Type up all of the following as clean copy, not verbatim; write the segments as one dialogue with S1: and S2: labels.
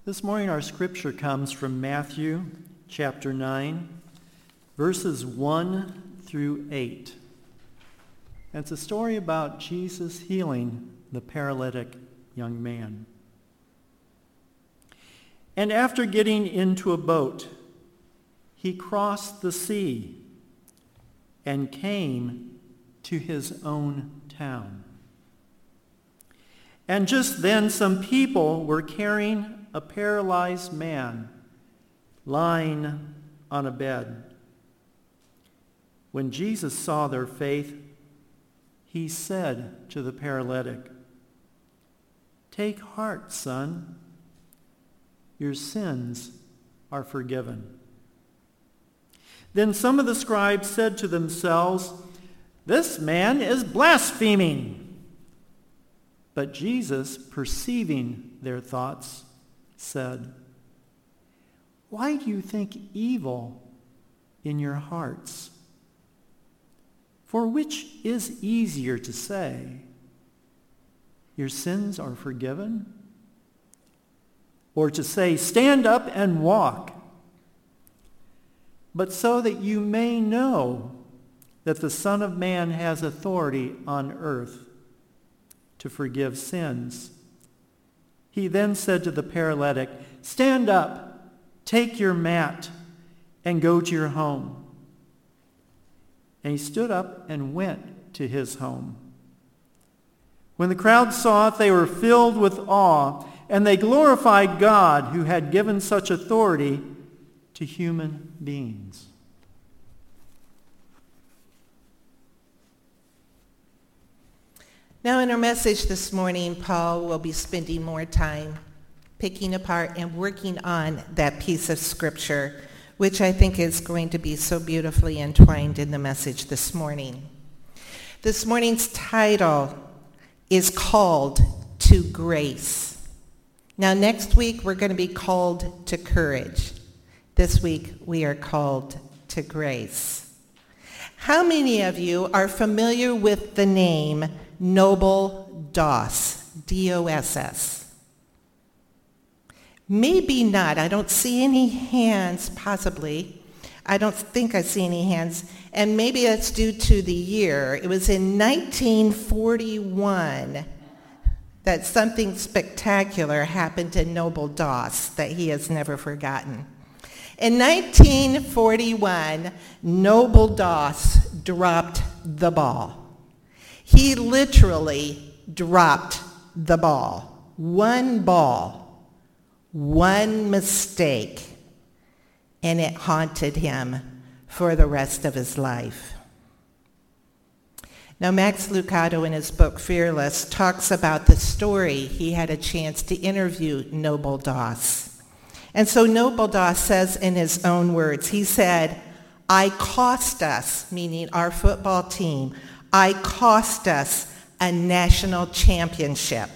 S1: This morning our scripture comes from Matthew chapter 9, verses 1 through 8. And it's a story about Jesus healing the paralytic young man. And after getting into a boat, he crossed the sea and came to his own town. And just then some people were carrying a paralyzed man lying on a bed. When Jesus saw their faith, he said to the paralytic, "Take heart, son. Your sins are forgiven." Then some of the scribes said to themselves, "This man is blaspheming." But Jesus, perceiving their thoughts, said, "Why do you think evil in your hearts? For which is easier to say, 'Your sins are forgiven,' or to say, 'Stand up and walk'? But so that you may know that the Son of Man has authority on earth to forgive sins." He then said to the paralytic, "Stand up, take your mat, and go to your home." And he stood up and went to his home. When the crowd saw it, they were filled with awe, and they glorified God who had given such authority to human beings.
S2: Now in our message this morning, Paul will be spending more time picking apart and working on that piece of scripture, which I think is going to be so beautifully entwined in the message this morning. This morning's title is called To Grace. Now next week we're going to be called to courage. This week we are called to grace. How many of you are familiar with the name Noble Doss, D-O-S-S? Maybe not. I don't see any hands, possibly. I don't think I see any hands. And maybe that's due to the year. It was in 1941 that something spectacular happened to Noble Doss that he has never forgotten. In 1941, Noble Doss dropped the ball. He literally dropped the ball. One ball, one mistake, and it haunted him for the rest of his life. Now, Max Lucado, in his book Fearless, talks about the story. He had a chance to interview Noble Doss. And so Noble Doss says in his own words, he said, "I cost us," meaning our football team, "I cost us a national championship."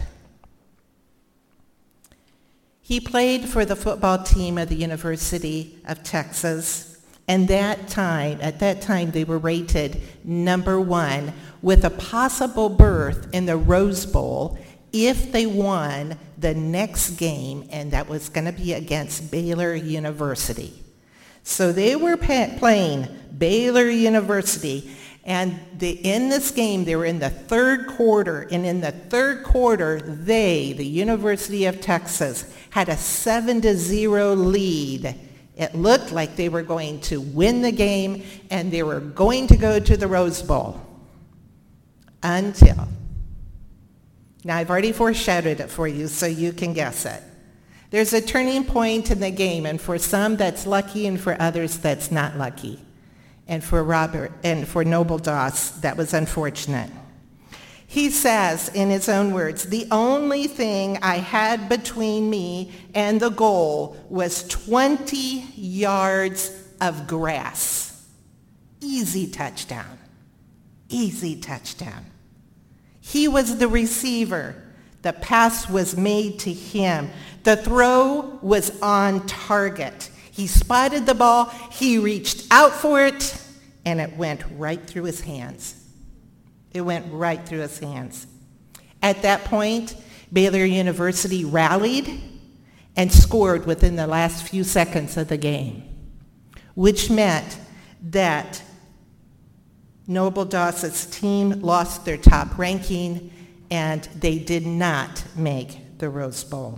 S2: He played for the football team of the University of Texas, and at that time they were rated number 1 with a possible berth in the Rose Bowl if they won the next game, and that was going to be against Baylor University. So they were playing Baylor University, and in this game, they were in the third quarter, and in the third quarter, the University of Texas, had a 7-0 lead. It looked like they were going to win the game, and they were going to go to the Rose Bowl. Until. Now, I've already foreshadowed it for you, so you can guess it. There's a turning point in the game, and for some, that's lucky, and for others, that's not lucky. And for Noble Doss, that was unfortunate. He says, in his own words, "The only thing I had between me and the goal was 20 yards of grass. Easy touchdown. Easy touchdown." He was the receiver. The pass was made to him. The throw was on target. He spotted the ball, he reached out for it, and it went right through his hands. It went right through his hands. At that point, Baylor University rallied, and scored within the last few seconds of the game, which meant that Noble Doss's team lost their top ranking and they did not make the Rose Bowl.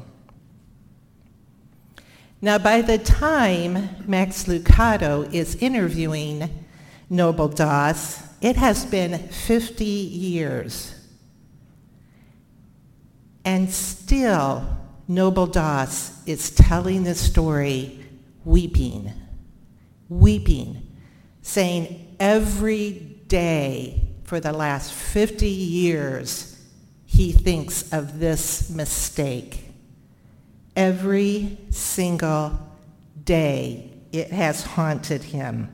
S2: Now, by the time Max Lucado is interviewing Noble Doss, it has been 50 years. And still, Noble Doss is telling the story weeping, saying every day for the last 50 years he thinks of this mistake. Every single day it has haunted him.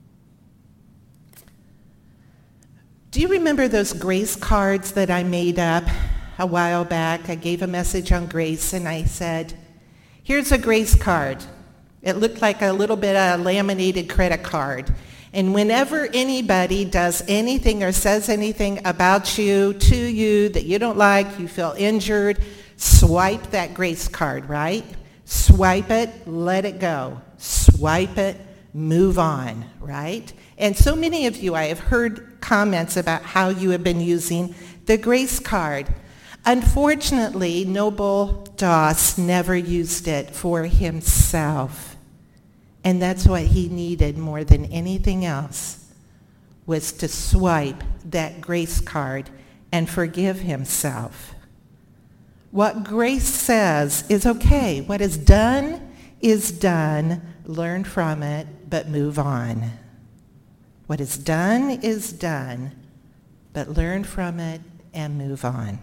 S2: Do you remember those grace cards that I made up a while back? I gave a message on grace and I said, here's a grace card. It looked like a little bit of a laminated credit card. And whenever anybody does anything or says anything about you, to you, that you don't like, you feel injured, swipe that grace card, right? Swipe it, let it go. Swipe it, move on, right? And so many of you, I have heard comments about how you have been using the grace card. Unfortunately, Noble Doss never used it for himself. And that's what he needed more than anything else, was to swipe that grace card and forgive himself. What grace says is, okay, what is done, learn from it, but move on. What is done, but learn from it and move on.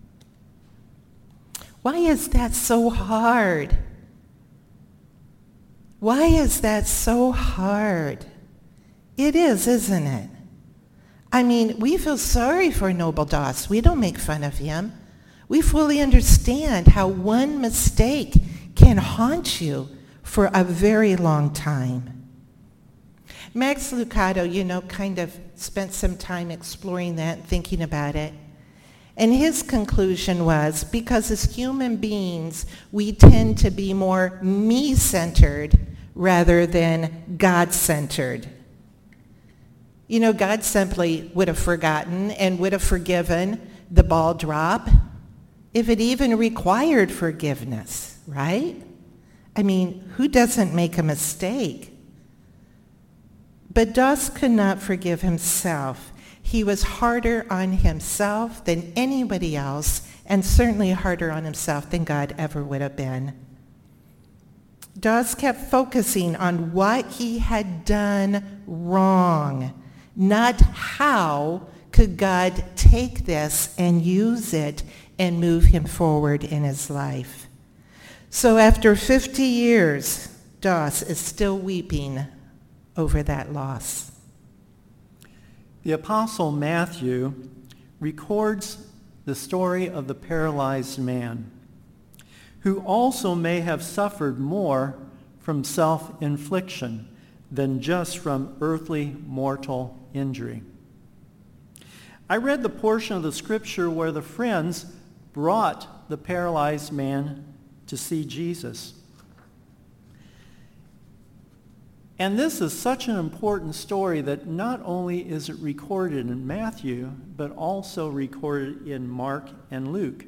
S2: Why is that so hard? Why is that so hard? It is, isn't it? I mean, we feel sorry for Noble Doss. We don't make fun of him. We fully understand how one mistake can haunt you for a very long time. Max Lucado, kind of spent some time exploring that, thinking about it. And his conclusion was, because as human beings, we tend to be more me-centered rather than God-centered. God simply would have forgotten and would have forgiven the ball drop if it even required forgiveness, right? I mean, who doesn't make a mistake? But Doss could not forgive himself. He was harder on himself than anybody else, and certainly harder on himself than God ever would have been. Doss kept focusing on what he had done wrong, not how could God take this and use it and move him forward in his life. So after 50 years, Doss is still weeping over that loss.
S1: The Apostle Matthew records the story of the paralyzed man, who also may have suffered more from self-infliction than just from earthly mortal injury. I read the portion of the scripture where the friends brought the paralyzed man to see Jesus. And this is such an important story that not only is it recorded in Matthew, but also recorded in Mark and Luke.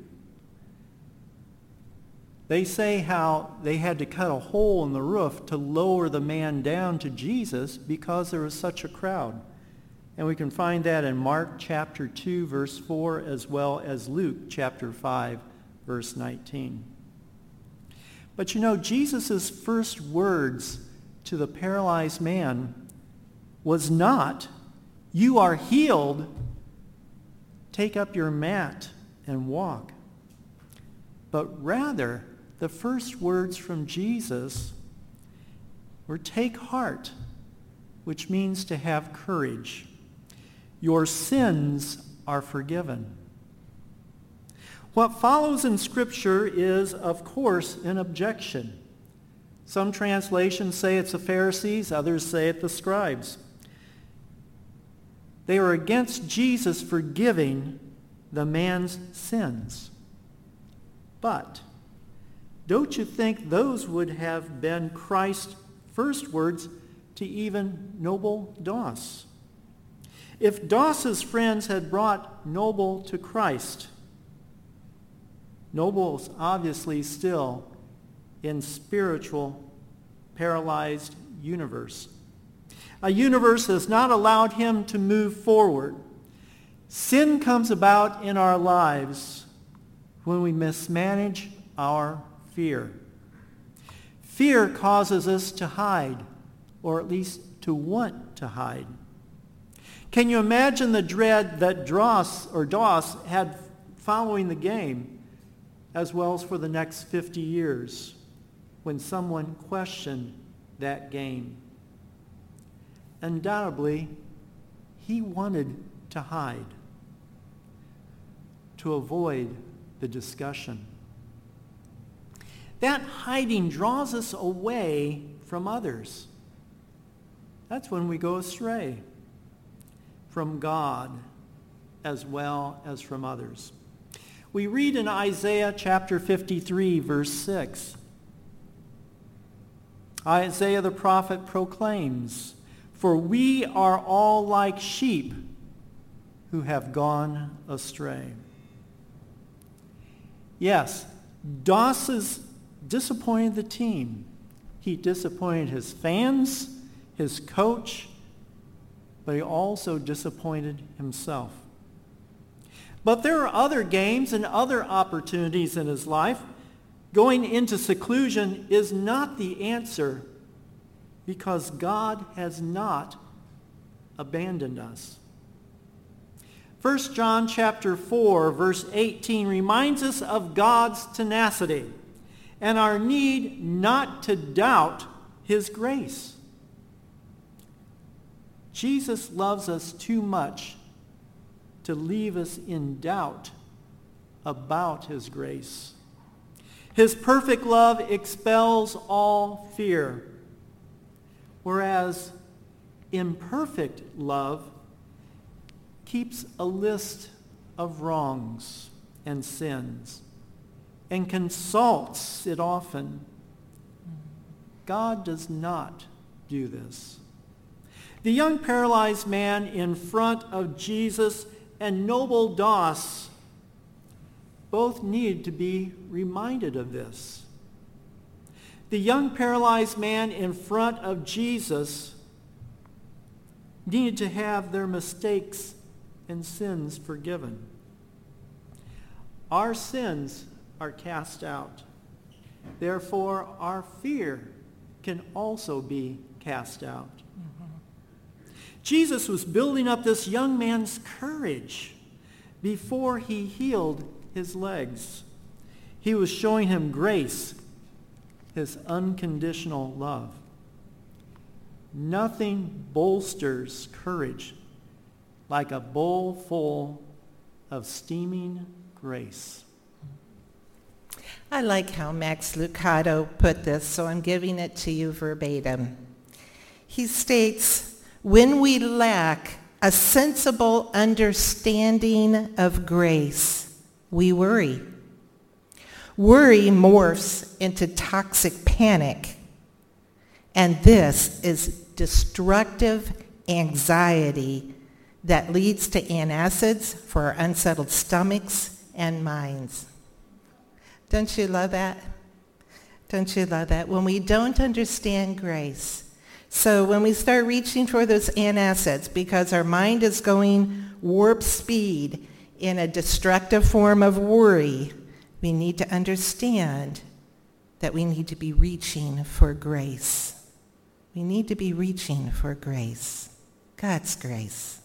S1: They say how they had to cut a hole in the roof to lower the man down to Jesus because there was such a crowd. And we can find that in Mark chapter 2, verse 4, as well as Luke chapter 5, verse 19. But Jesus' first words to the paralyzed man was not, "You are healed, take up your mat and walk." But rather, the first words from Jesus were, "Take heart," which means to have courage. Your sins are forgiven. What follows in Scripture is, of course, an objection. Some translations say it's the Pharisees, others say it's the scribes. They are against Jesus forgiving the man's sins. But Don't you think those would have been Christ's first words to even Noble Doss? If Doss's friends had brought Noble to Christ, Noble's obviously still in spiritual paralyzed universe. A universe has not allowed him to move forward. Sin comes about in our lives when we mismanage our fear. Fear causes us to hide, or at least to want to hide. Can you imagine the dread that Doss had following the game, as well as for the next 50 years, when someone questioned that game? Undoubtedly, he wanted to hide, to avoid the discussion. That hiding draws us away from others. That's when we go astray from God as well as from others. We read in Isaiah chapter 53, verse 6. Isaiah the prophet proclaims, "For we are all like sheep who have gone astray." Yes, Doss disappointed the team. He disappointed his fans, his coach, but he also disappointed himself. But there are other games and other opportunities in his life. Going into seclusion is not the answer, because God has not abandoned us. 1 John chapter 4, verse 18 reminds us of God's tenacity and our need not to doubt his grace. Jesus loves us too much to leave us in doubt about his grace. His perfect love expels all fear, whereas imperfect love keeps a list of wrongs and sins and consults it often. God does not do this. The young paralyzed man in front of Jesus and Noble Doss both need to be reminded of this. The young paralyzed man in front of Jesus needed to have their mistakes and sins forgiven. Our sins are cast out. Therefore, our fear can also be cast out. Jesus was building up this young man's courage before he healed his legs. He was showing him grace, his unconditional love. Nothing bolsters courage like a bowl full of steaming grace.
S2: I like how Max Lucado put this, so I'm giving it to you verbatim. He states, "When we lack a sensible understanding of grace, we worry. Worry morphs into toxic panic, and this is destructive anxiety that leads to antacids for our unsettled stomachs and minds." Don't you love that? Don't you love that? When we don't understand grace, so when we start reaching for those antacids because our mind is going warp speed in a destructive form of worry, we need to understand that we need to be reaching for grace. We need to be reaching for grace, God's grace.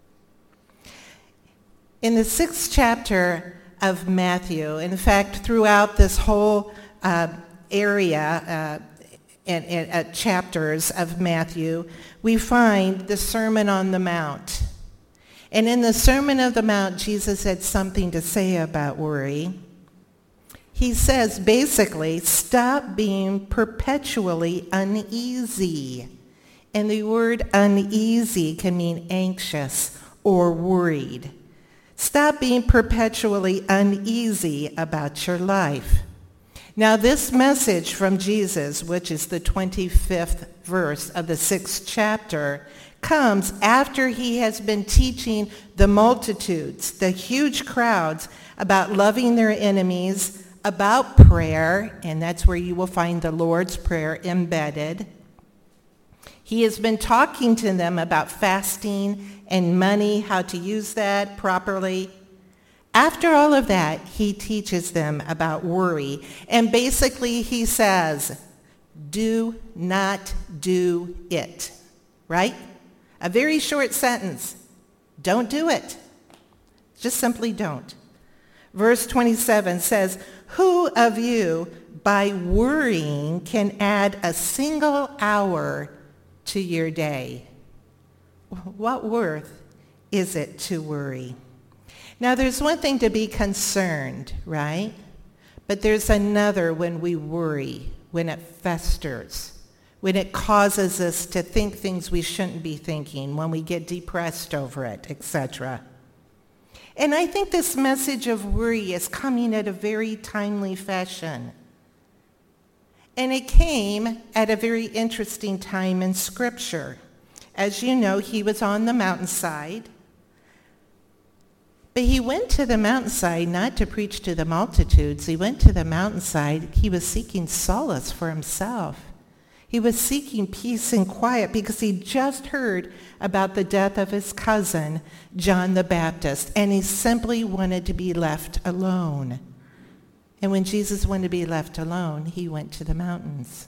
S2: In the 6th chapter of Matthew, in fact, throughout this whole area and chapters of Matthew, we find the Sermon on the Mount. And in the Sermon on the Mount, Jesus had something to say about worry. He says, basically, stop being perpetually uneasy. And the word uneasy can mean anxious or worried. Stop being perpetually uneasy about your life. Now this message from Jesus, which is the 25th verse of the 6th chapter, comes after he has been teaching the multitudes, the huge crowds, about loving their enemies, about prayer, and that's where you will find the Lord's Prayer embedded. He has been talking to them about fasting and money, how to use that properly. After all of that, he teaches them about worry. And basically he says, do not do it, right? A very short sentence. Don't do it. Just simply don't. Verse 27 says, who of you by worrying can add a single hour to your day? What worth is it to worry? Now there's one thing to be concerned, right? But there's another when we worry, when it festers, when it causes us to think things we shouldn't be thinking, when we get depressed over it, etc. And I think this message of worry is coming at a very timely fashion. And it came at a very interesting time in Scripture. As you know, he was on the mountainside. But he went to the mountainside not to preach to the multitudes. He went to the mountainside. He was seeking solace for himself. He was seeking peace and quiet because he just heard about the death of his cousin, John the Baptist, and he simply wanted to be left alone. And when Jesus wanted to be left alone, he went to the mountains.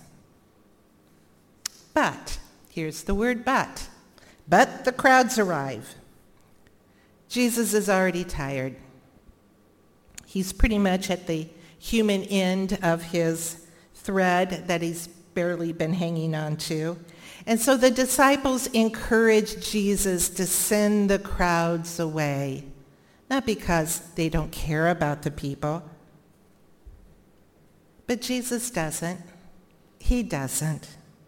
S2: But, here's the word but the crowds arrive. Jesus is already tired. He's pretty much at the human end of his thread that he's barely been hanging on to. And so the disciples encourage Jesus to send the crowds away, not because they don't care about the people, but Jesus doesn't. He doesn't.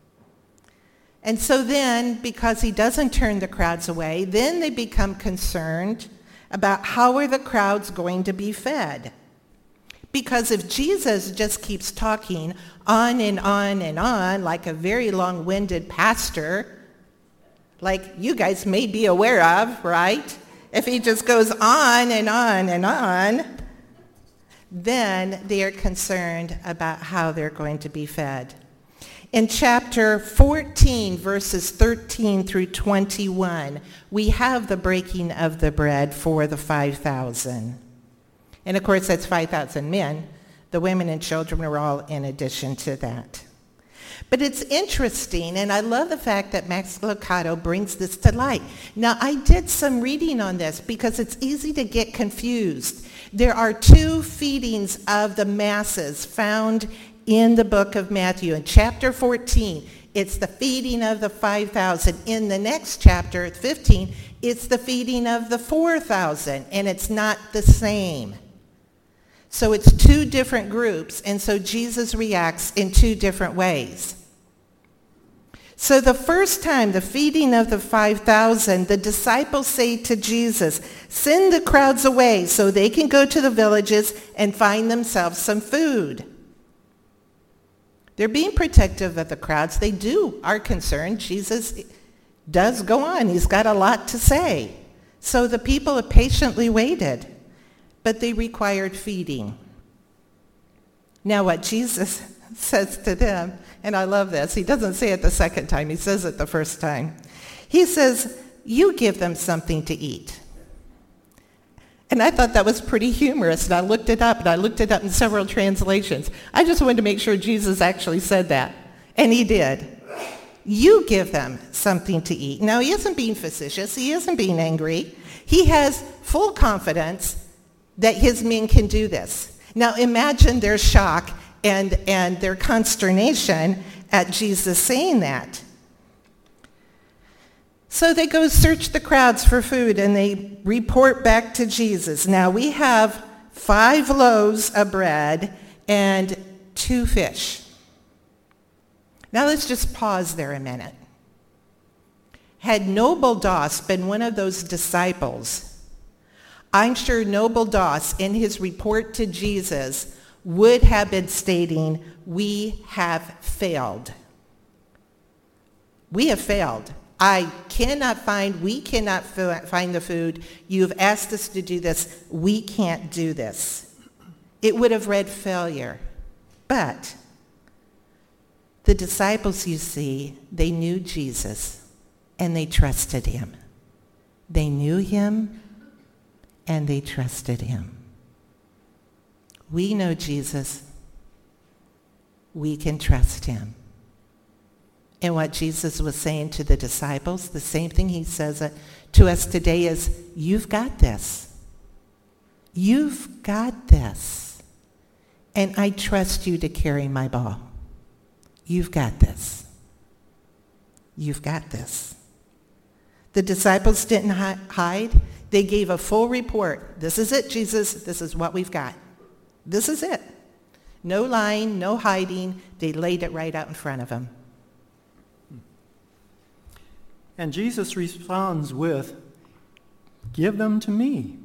S2: And so then, because he doesn't turn the crowds away, then they become concerned about how are the crowds going to be fed. Because if Jesus just keeps talking on and on and on like a very long-winded pastor, like you guys may be aware of, right? If he just goes on and on and on, then they are concerned about how they're going to be fed. In chapter 14, verses 13 through 21, we have the breaking of the bread for the 5,000. And of course, that's 5,000 men. The women and children are all in addition to that. But it's interesting, and I love the fact that Max Lucado brings this to light. Now, I did some reading on this because it's easy to get confused. There are two feedings of the masses found in the book of Matthew. In chapter 14, it's the feeding of the 5,000. In the next chapter, 15, it's the feeding of the 4,000, and it's not the same. So it's two different groups, and so Jesus reacts in two different ways. So the first time, the feeding of the 5,000, the disciples say to Jesus, send the crowds away so they can go to the villages and find themselves some food. They're being protective of the crowds. They are concerned. Jesus does go on. He's got a lot to say. So the people have patiently waited, but they required feeding. Now what Jesus says to them, and I love this, he doesn't say it the second time, he says it the first time. He says, you give them something to eat. And I thought that was pretty humorous, and I looked it up in several translations. I just wanted to make sure Jesus actually said that, and he did. You give them something to eat. Now, he isn't being facetious, he isn't being angry. He has full confidence that his men can do this. Now, imagine their shock and their consternation at Jesus saying that. So they go search the crowds for food, and they report back to Jesus. Now we have 5 loaves of bread and 2 fish. Now let's just pause there a minute. Had Noble Doss been one of those disciples, I'm sure Noble Doss, in his report to Jesus, would have been stating, we have failed. We have failed. We cannot find the food. You've asked us to do this. We can't do this. It would have read failure. But the disciples, you see, they knew Jesus and they trusted him. They knew him and they trusted him. We know Jesus. We can trust him. And what Jesus was saying to the disciples, the same thing he says to us today is, you've got this. You've got this. And I trust you to carry my ball. You've got this. You've got this. The disciples didn't hide. They gave a full report. This is it, Jesus. This is what we've got. This is it. No lying, no hiding. They laid it right out in front of him.
S1: And Jesus responds with, give them to me.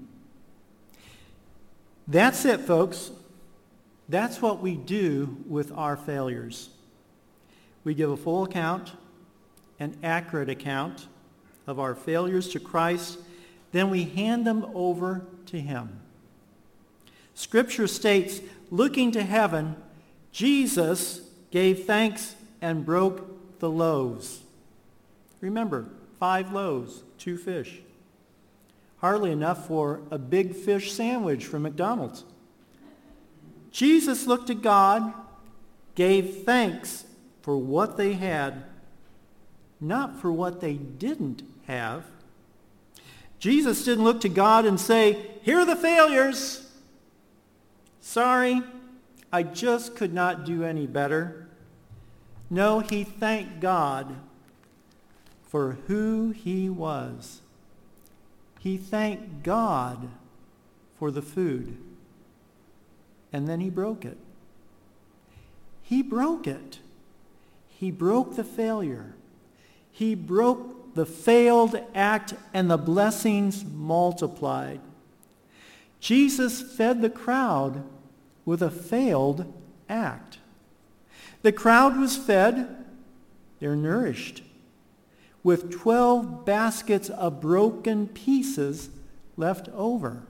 S1: That's it, folks. That's what we do with our failures. We give a full account, an accurate account of our failures to Christ, then we hand them over to him. Scripture states, looking to heaven, Jesus gave thanks and broke the loaves. Remember, 5 loaves, 2 fish. Hardly enough for a big fish sandwich from McDonald's. Jesus looked to God, gave thanks for what they had, not for what they didn't have. Jesus didn't look to God and say, here are the failures. Sorry, I just could not do any better. No, he thanked God for who he was. He thanked God for the food. And then he broke it. He broke it. He broke the failure. He broke the failed act, and the blessings multiplied. Jesus fed the crowd with a failed act. The crowd was fed, they're nourished, with 12 baskets of broken pieces left over.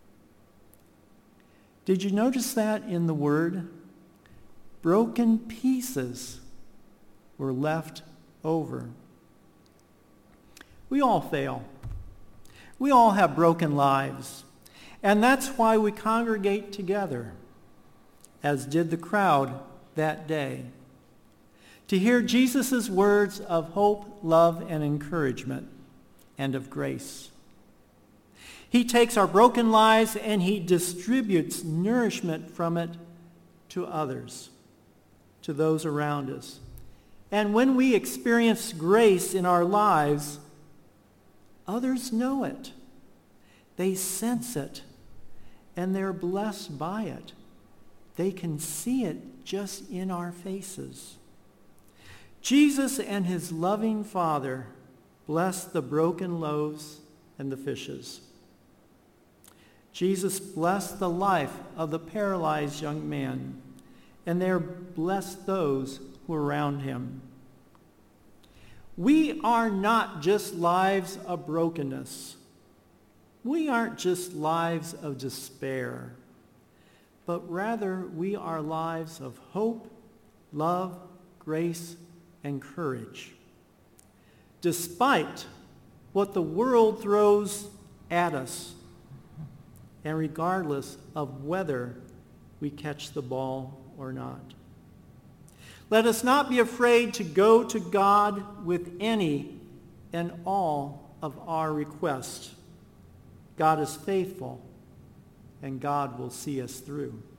S1: Did you notice that in the word? Broken pieces were left over. We all fail. We all have broken lives. And that's why we congregate together, as did the crowd that day, to hear Jesus' words of hope, love, and encouragement, and of grace. He takes our broken lives and he distributes nourishment from it to others, to those around us. And when we experience grace in our lives, others know it. They sense it, and they're blessed by it. They can see it just in our faces. Jesus and his loving Father blessed the broken loaves and the fishes. Jesus blessed the life of the paralyzed young man, and there blessed those who were around him. We are not just lives of brokenness. We aren't just lives of despair, but rather we are lives of hope, love, grace, and courage. Despite what the world throws at us, and regardless of whether we catch the ball or not. Let us not be afraid to go to God with any and all of our requests. God is faithful, and God will see us through.